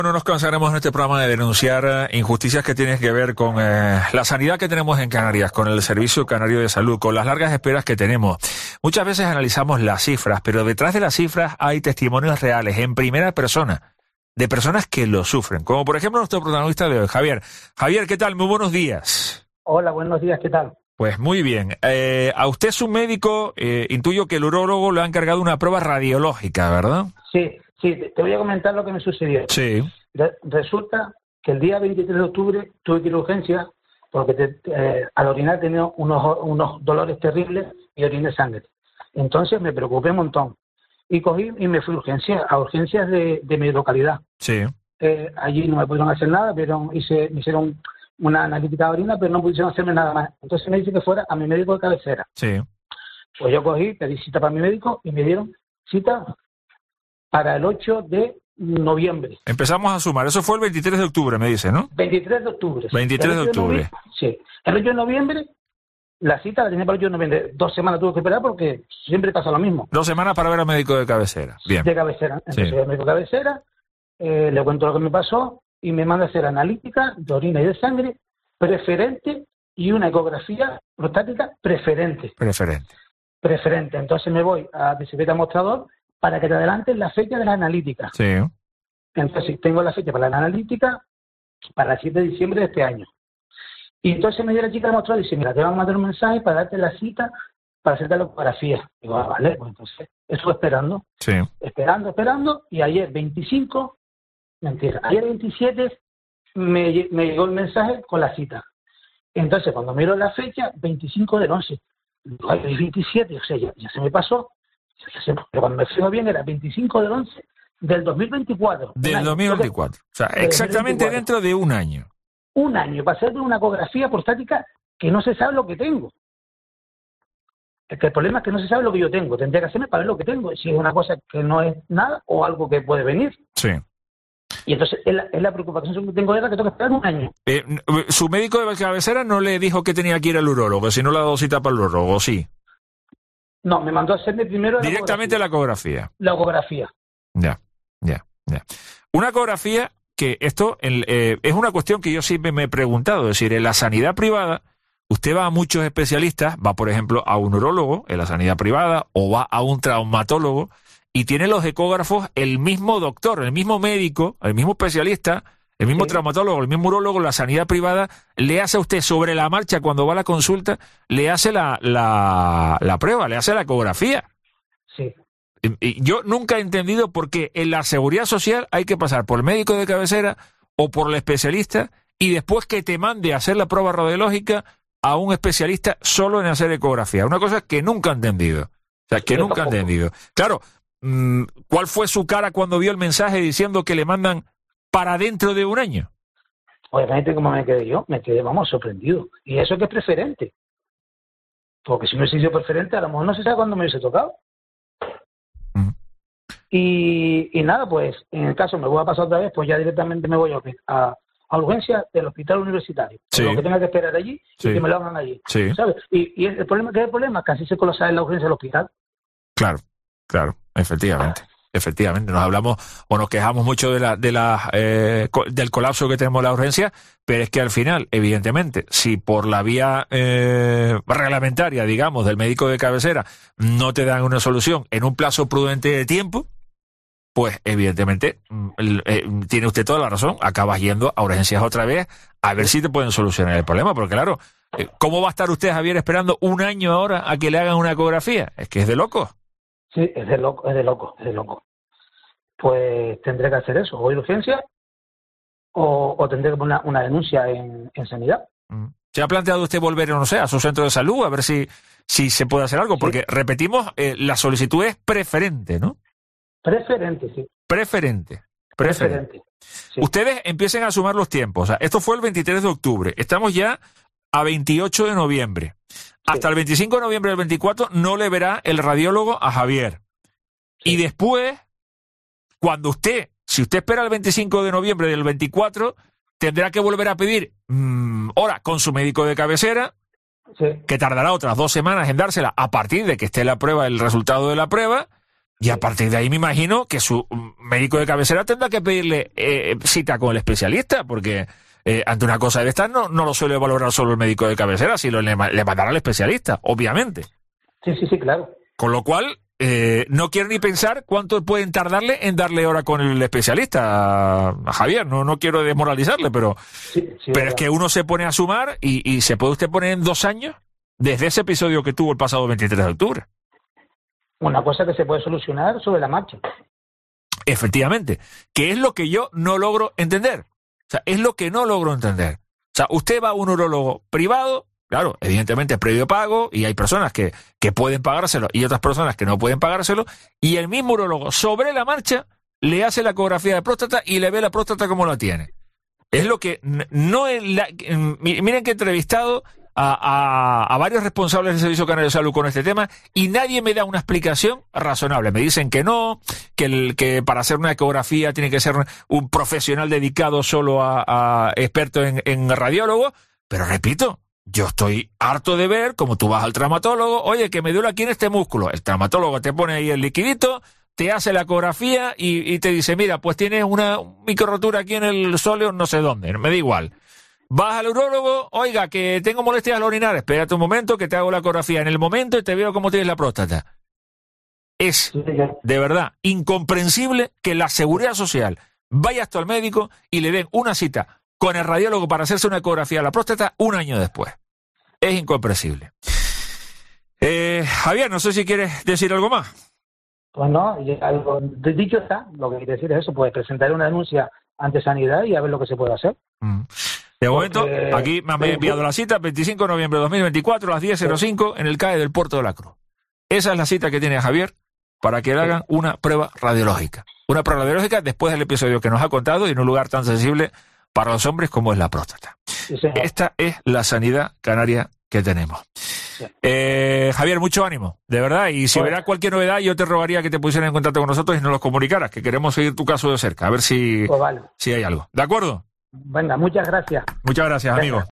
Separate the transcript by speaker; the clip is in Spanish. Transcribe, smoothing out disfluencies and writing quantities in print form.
Speaker 1: No nos cansaremos en este programa de denunciar injusticias que tienen que ver con la sanidad que tenemos en Canarias, con el Servicio Canario de Salud, con las largas esperas que tenemos. Muchas veces analizamos las cifras, pero detrás de las cifras hay testimonios reales, en primera persona, de personas que lo sufren, como por ejemplo nuestro protagonista de hoy, Javier. Javier, ¿qué tal? Muy buenos días.
Speaker 2: Hola, buenos días, ¿qué tal?
Speaker 1: Pues muy bien. A usted es un médico, intuyo que el urólogo le ha encargado una prueba radiológica, ¿verdad?
Speaker 2: Sí, te voy a comentar lo que me sucedió.
Speaker 1: Sí.
Speaker 2: Resulta que el día 23 de octubre tuve que ir a urgencia porque al orinar tenía unos dolores terribles y oriné sangre. Entonces me preocupé un montón y cogí y me fui a urgencias de mi localidad.
Speaker 1: Sí.
Speaker 2: Allí no me pudieron hacer nada, pero me hicieron una analítica de orina, pero no pudieron hacerme nada más. Entonces me dice que fuera a mi médico de cabecera.
Speaker 1: Sí.
Speaker 2: Pues yo cogí, pedí cita para mi médico y me dieron cita para el 8 de noviembre.
Speaker 1: Empezamos a sumar. Eso fue el 23 de octubre, me dice, ¿no?
Speaker 2: 23 de octubre.
Speaker 1: 23 de octubre.
Speaker 2: Sí. El 8 de noviembre, la cita la tenía para el 8 de noviembre. 2 semanas tuve que esperar porque siempre pasa lo mismo.
Speaker 1: 2 semanas para ver al médico de cabecera. Bien.
Speaker 2: De cabecera. Entonces,
Speaker 1: sí.
Speaker 2: El médico de cabecera, le cuento lo que me pasó y me manda a hacer analítica de orina y de sangre preferente y una ecografía prostática preferente. Preferente. Entonces me voy a bicicleta mostrador para que te adelanten la fecha de la analítica.
Speaker 1: Sí.
Speaker 2: Entonces tengo la fecha para la analítica para el 7 de diciembre de este año. Y entonces me dio la chica del mostrador y dice, mira, te van a mandar un mensaje para darte la cita para hacerte la ecografía. Digo, vale, pues entonces estuve esperando.
Speaker 1: Sí.
Speaker 2: Esperando, y ayer 25, ayer 27 me llegó el mensaje con la cita. Entonces cuando miro la fecha, 25 del 11, digo, ay, 27, o sea, ya se me pasó. Pero cuando me fijo bien era 25 del 11 del 2024.
Speaker 1: Del 2024. O sea, exactamente 2024. Dentro de un año.
Speaker 2: Un año para hacerme una ecografía prostática que no se sabe lo que tengo. Es que el problema es que no se sabe lo que yo tengo. Tendría que hacerme para ver lo que tengo. Si es una cosa que no es nada o algo que puede venir.
Speaker 1: Sí.
Speaker 2: Y entonces es la preocupación que tengo, era que tengo que esperar un año.
Speaker 1: ¿Su médico de cabecera no le dijo que tenía que ir al urólogo? Si no le ha dado cita para el urólogo, sí.
Speaker 2: No, me mandó a hacerme primero
Speaker 1: directamente la ecografía.
Speaker 2: La ecografía.
Speaker 1: Ya. Una ecografía que esto es una cuestión que yo siempre me he preguntado. Es decir, en la sanidad privada, usted va a muchos especialistas, va por ejemplo a un urólogo en la sanidad privada o va a un traumatólogo y tiene los ecógrafos el mismo doctor, el mismo médico, el mismo especialista, el mismo traumatólogo, el mismo urólogo. La sanidad privada le hace a usted sobre la marcha cuando va a la consulta, le hace la prueba, le hace la ecografía.
Speaker 2: Sí.
Speaker 1: Y yo nunca he entendido por qué en la seguridad social hay que pasar por el médico de cabecera o por el especialista y después que te mande a hacer la prueba radiológica a un especialista solo en hacer ecografía. Una cosa que nunca he entendido. O sea, que nunca he entendido. Claro, ¿cuál fue su cara cuando vio el mensaje diciendo que le mandan para dentro de un año?
Speaker 2: Obviamente, como me quedé yo, vamos, sorprendido. Y eso que es preferente. Porque si no hubiese sido preferente, a lo mejor no se sabe cuándo me hubiese tocado. Y nada, pues en el caso me voy a pasar otra vez, pues ya directamente me voy a urgencia del hospital universitario.
Speaker 1: Sí.
Speaker 2: Lo que tenga que esperar allí y que me lo hagan allí.
Speaker 1: Sí.
Speaker 2: ¿Sabes? Y el problema, ¿qué es el problema? Casi se colapsa en la urgencia del hospital.
Speaker 1: Claro, efectivamente. Nos hablamos o nos quejamos mucho del colapso que tenemos en la urgencia, pero es que al final, evidentemente, si por la vía reglamentaria, digamos, del médico de cabecera, no te dan una solución en un plazo prudente de tiempo, pues evidentemente tiene usted toda la razón, acabas yendo a urgencias otra vez a ver si te pueden solucionar el problema, porque claro, ¿cómo va a estar usted, Javier, esperando un año ahora a que le hagan una ecografía? Es que es de loco.
Speaker 2: Sí, es de loco. Pues tendré que hacer eso, o ir a urgencia o tendré que poner una denuncia en sanidad.
Speaker 1: ¿Se ha planteado usted volver, no sé, a su centro de salud a ver si se puede hacer algo? Porque, repetimos, la solicitud es preferente, ¿no?
Speaker 2: Preferente, sí.
Speaker 1: Preferente.
Speaker 2: Sí.
Speaker 1: Ustedes empiecen a sumar los tiempos. O sea, esto fue el 23 de octubre. Estamos ya a 28 de noviembre. Hasta el 25 de noviembre del 24 no le verá el radiólogo a Javier. Sí. Y después, si usted espera el 25 de noviembre del 24, tendrá que volver a pedir hora con su médico de cabecera, que tardará otras 2 semanas en dársela a partir de que esté la prueba, el resultado de la prueba, Y a partir de ahí me imagino que su médico de cabecera tendrá que pedirle cita con el especialista, porque ante una cosa de estas no lo suele valorar solo el médico de cabecera, sino le mandará al especialista, obviamente.
Speaker 2: Sí, claro.
Speaker 1: Con lo cual, no quiero ni pensar cuánto pueden tardarle en darle hora con el especialista a Javier. No quiero desmoralizarle, pero es que uno se pone a sumar y se puede usted poner en 2 años desde ese episodio que tuvo el pasado 23 de octubre.
Speaker 2: Una cosa que se puede solucionar sobre la marcha.
Speaker 1: Efectivamente, que es lo que yo no logro entender. O sea, es lo que no logro entender. O sea, usted va a un urólogo privado, claro, evidentemente previo pago, y hay personas que pueden pagárselo y otras personas que no pueden pagárselo, y el mismo urólogo sobre la marcha le hace la ecografía de próstata y le ve la próstata como la tiene. Es lo que no es miren que he entrevistado a varios responsables del Servicio Canario de Salud con este tema y nadie me da una explicación razonable. Me dicen que no, que para hacer una ecografía tiene que ser un profesional dedicado solo a experto en radiólogo, pero repito, yo estoy harto de ver como tú vas al traumatólogo, oye, que me duele aquí en este músculo, el traumatólogo te pone ahí el liquidito, te hace la ecografía y te dice, mira, pues tienes una microrotura aquí en el sóleo, no sé dónde, me da igual. Vas al urólogo, oiga, que tengo molestias al orinar, espérate un momento que te hago la ecografía en el momento y te veo cómo tienes la próstata. Es, de verdad, incomprensible que la Seguridad Social vaya hasta el médico y le den una cita con el radiólogo para hacerse una ecografía de la próstata 1 año después. Es incomprensible. Javier, no sé si quieres decir algo más.
Speaker 2: Pues no, algo dicho está, lo que quiere decir es eso, pues presentar una denuncia ante Sanidad y a ver lo que se puede hacer.
Speaker 1: De momento, aquí me han enviado la cita, 25 de noviembre de 2024, a las 10:05, en el CAE del Puerto de la Cruz. Esa es la cita que tiene Javier para que le hagan una prueba radiológica. Una prueba radiológica después del episodio que nos ha contado y en un lugar tan sensible para los hombres como es la próstata. Sí, esta es la sanidad canaria que tenemos. Sí. Javier, mucho ánimo, de verdad, y si hubiera cualquier novedad yo te rogaría que te pusieras en contacto con nosotros y nos los comunicaras, que queremos seguir tu caso de cerca, a ver si hay algo. ¿De acuerdo?
Speaker 2: Venga, muchas gracias.
Speaker 1: Muchas gracias, amigo.